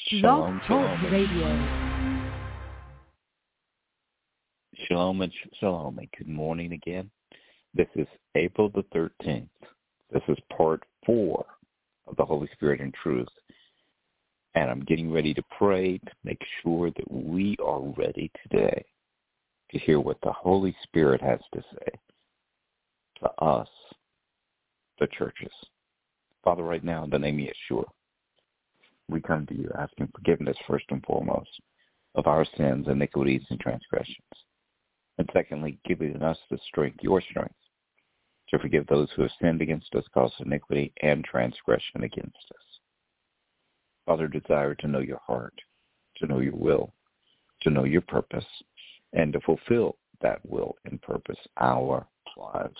Shalom, Talk shalom, Radio. shalom, and shalom, and good morning again. This is April the 13th. This is part 4 of the Holy Spirit and Truth. And I'm getting ready to pray to make sure that we are ready today to hear what the Holy Spirit has to say to us, the churches. Father, right now, in the name of Yeshua, we come to you asking forgiveness first and foremost of our sins, iniquities, and transgressions. And secondly, giving us the strength, your strength, to forgive those who have sinned against us, caused iniquity and transgression against us. Father, desire to know your heart, to know your will, to know your purpose, and to fulfill that will and purpose our lives.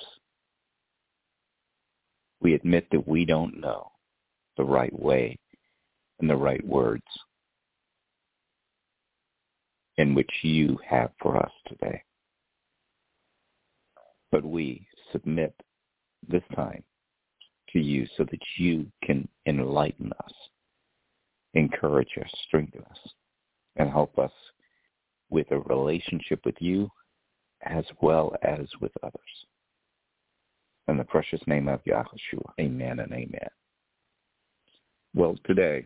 We admit that we don't know the right way and the right words in which you have for us today. But we submit this time to you so that you can enlighten us, encourage us, strengthen us, and help us with a relationship with you as well as with others. In the precious name of Yahushua, amen and amen. Well, today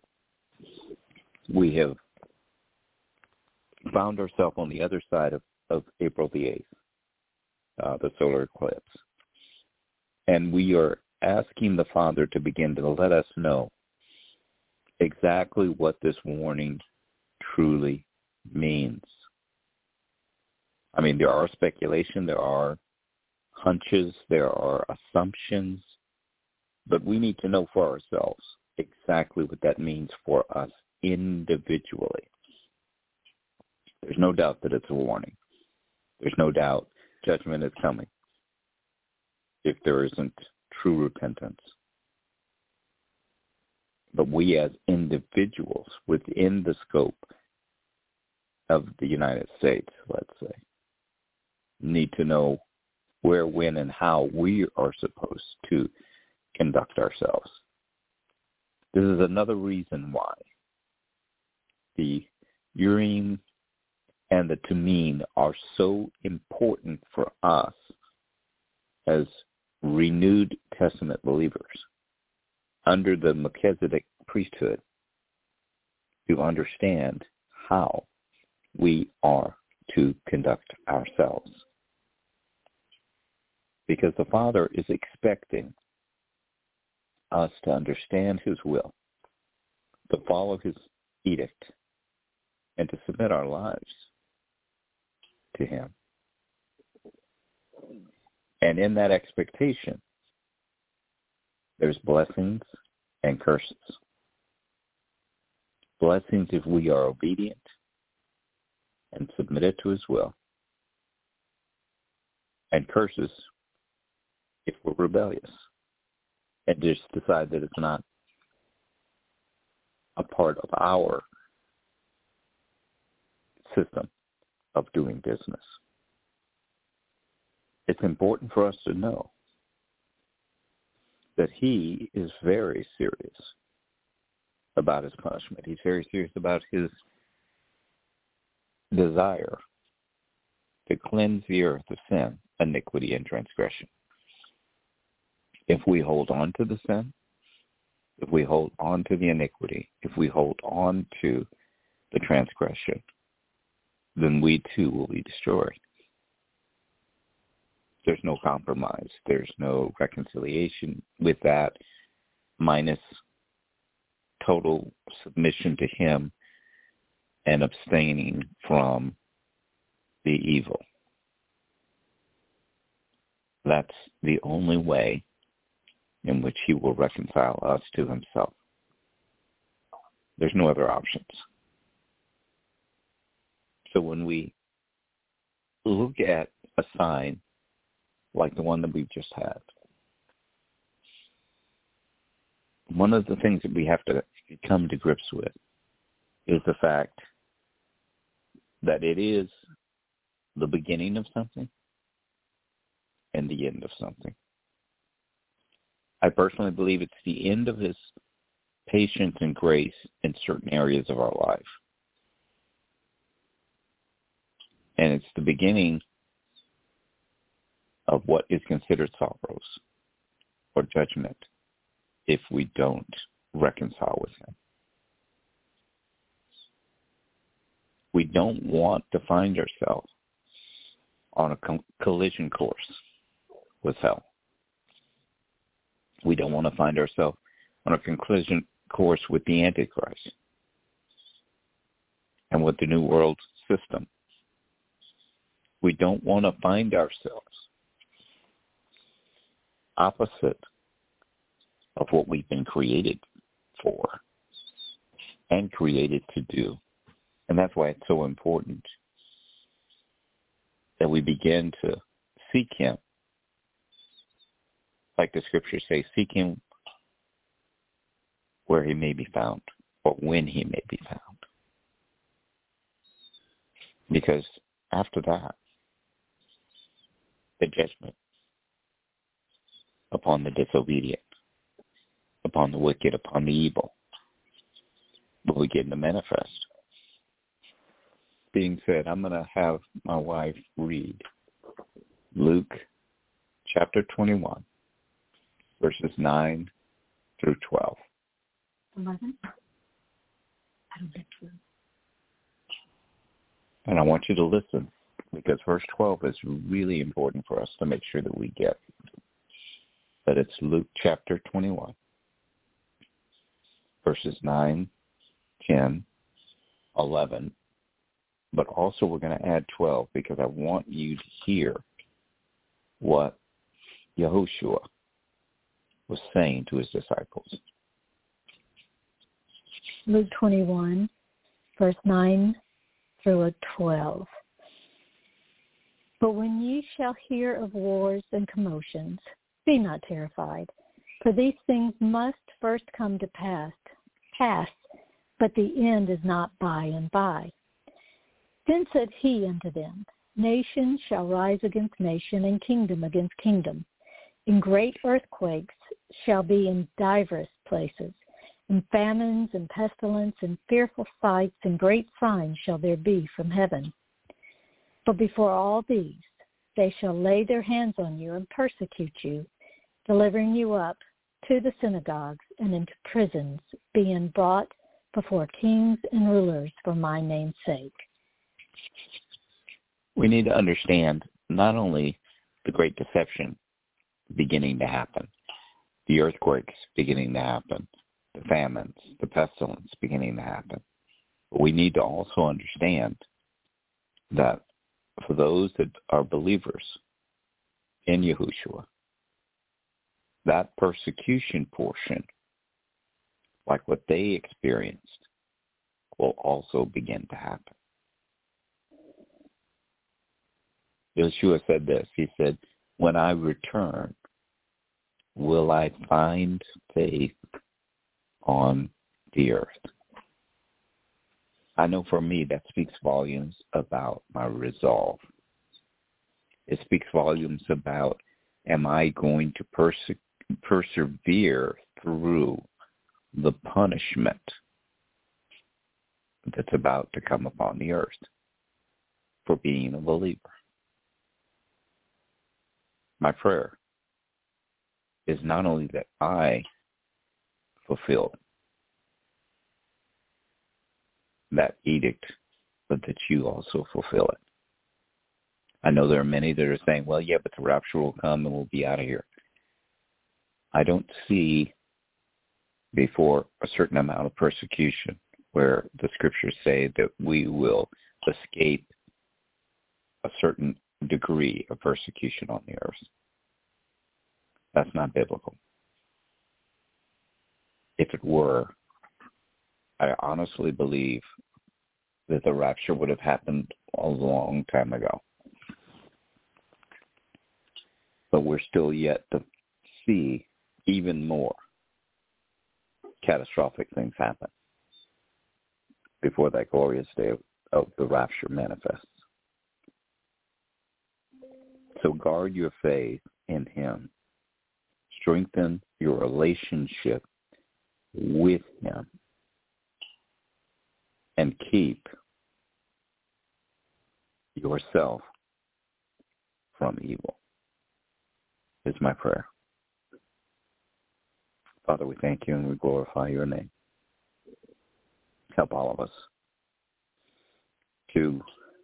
we have found ourselves on the other side of April the 8th, the solar eclipse. And we are asking the Father to begin to let us know exactly what this warning truly means. I mean, there are speculation, there are hunches, there are assumptions, but we need to know for ourselves exactly what that means for us individually. There's no doubt that it's a warning. There's no doubt judgment is coming if there isn't true repentance. But we as individuals within the scope of the United States, let's say, need to know where, when, and how we are supposed to conduct ourselves. This is another reason why the Urim and the Tumim are so important for us as renewed Testament believers under the Melchizedek priesthood to understand how we are to conduct ourselves. Because the Father is expecting us to understand his will, to follow his edict, and to submit our lives to him. And in that expectation, there's blessings and curses. Blessings if we are obedient and submitted to his will, and curses if we're rebellious and just decide that it's not a part of our system of doing business. It's important for us to know that he is very serious about his punishment. He's very serious about his desire to cleanse the earth of sin, iniquity, and transgression. If we hold on to the sin, if we hold on to the iniquity, if we hold on to the transgression, then we too will be destroyed. There's no compromise. There's no reconciliation with that, minus total submission to him and abstaining from the evil. That's the only way in which he will reconcile us to himself. There's no other options. So when we look at a sign like the one that we've just had, one of the things that we have to come to grips with is the fact that it is the beginning of something and the end of something. I personally believe it's the end of his patience and grace in certain areas of our life. And it's the beginning of what is considered sorrows or judgment if we don't reconcile with him. We don't want to find ourselves on a collision course with hell. We don't want to find ourselves on a collision course with the Antichrist and with the New World system. We don't want to find ourselves opposite of what we've been created for and created to do. And that's why it's so important that we begin to seek him. Like the scriptures say, seek him where he may be found, or when he may be found. Because after that, the judgment upon the disobedient, upon the wicked, upon the evil, will begin to manifest. Being said, I'm going to have my wife read Luke chapter 21, verses 9 through 12. 11? I don't think so. And I want you to listen, because verse 12 is really important for us to make sure that we get. That it's Luke chapter 21, verses 9, 10, 11, but also we're going to add 12 because I want you to hear what Yahushua was saying to his disciples. Luke 21, verse 9 through 12. But when ye shall hear of wars and commotions, be not terrified, for these things must first come to pass, but the end is not by and by. Then said he unto them, Nation shall rise against nation, and kingdom against kingdom. And great earthquakes shall be in divers places, and famines and pestilence and fearful sights and great signs shall there be from heaven. But before all these, they shall lay their hands on you and persecute you, delivering you up to the synagogues and into prisons, being brought before kings and rulers for my name's sake. We need to understand not only the great deception beginning to happen, the earthquakes beginning to happen, the famines, the pestilence beginning to happen, but we need to also understand that for those that are believers in Yahushua, that persecution portion, like what they experienced, will also begin to happen. Yeshua said this. He said, when I return, will I find faith on the earth? I know for me that speaks volumes about my resolve. It speaks volumes about, am I going to persevere through the punishment that's about to come upon the earth for being a believer? My prayer is not only that I fulfill that edict, but that you also fulfill it. I know there are many that are saying, well, yeah, but the rapture will come and we'll be out of here. I don't see before a certain amount of persecution where the scriptures say that we will escape a certain degree of persecution on the earth. That's not biblical. If it were, I honestly believe that the rapture would have happened a long time ago. But we're still yet to see even more catastrophic things happen before that glorious day of the rapture manifests. So guard your faith in him. Strengthen your relationship with him and keep yourself from evil, is my prayer. Father, we thank you and we glorify your name. Help all of us to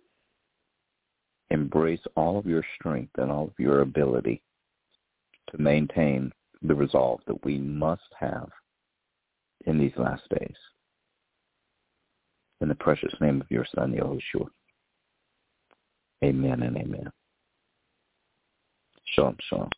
embrace all of your strength and all of your ability to maintain the resolve that we must have in these last days. In the precious name of your Son, Yahushua. Amen and amen. Shalom, shalom.